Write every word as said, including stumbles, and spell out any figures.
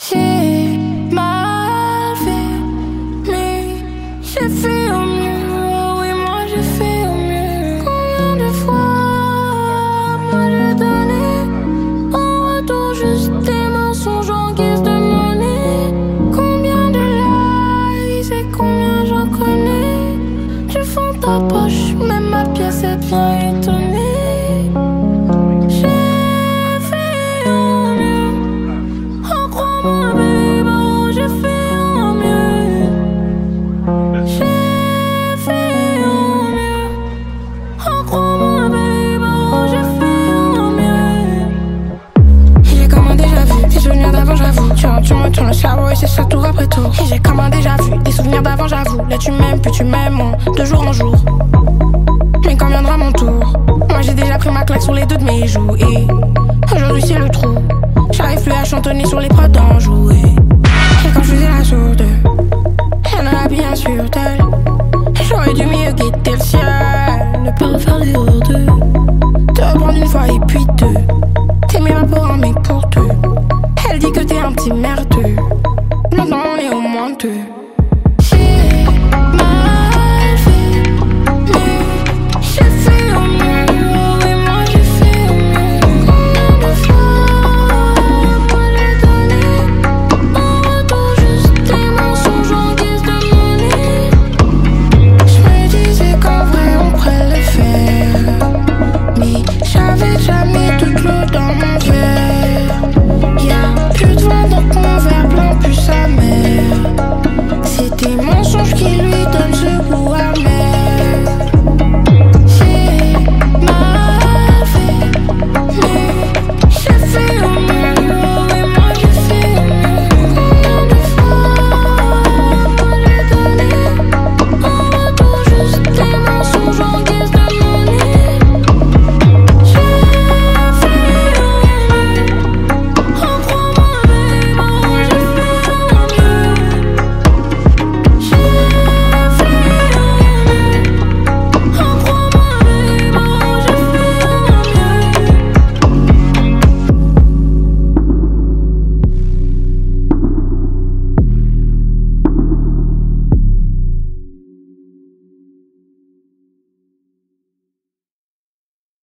J'ai mal fait, mais j'ai fait au mieux. Oh oui, moi j'ai fait au mieux. Combien de fois moi j'ai donné en retour juste des mensonges en guise de monnaie. Combien de lies et combien j'en connais. Du fond de ta poche, même ma pièce est bien étonnée. Tu me tournes le cerveau et c'est ça tout après tout. Et j'ai comme un déjà vu, des souvenirs d'avant j'avoue. Là tu m'aimes, puis tu m'aimes moins, de jour en jour. Mais quand viendra mon tour, moi j'ai déjà pris ma claque sur les deux de mes joues. Et aujourd'hui c'est le trou, j'arrive plus à chantonner sur les prods d'en jouer. Et quand je faisais la sourde, y'en a bien sûr d'elle. J'aurais dû mieux guetter le ciel, ne pas refaire les deux. Te prendre une fois et puis deux. T'aimer ma pour un mec pour deux. Elle dit que t'es un petit merdeux. Maintenant on est au moins deux.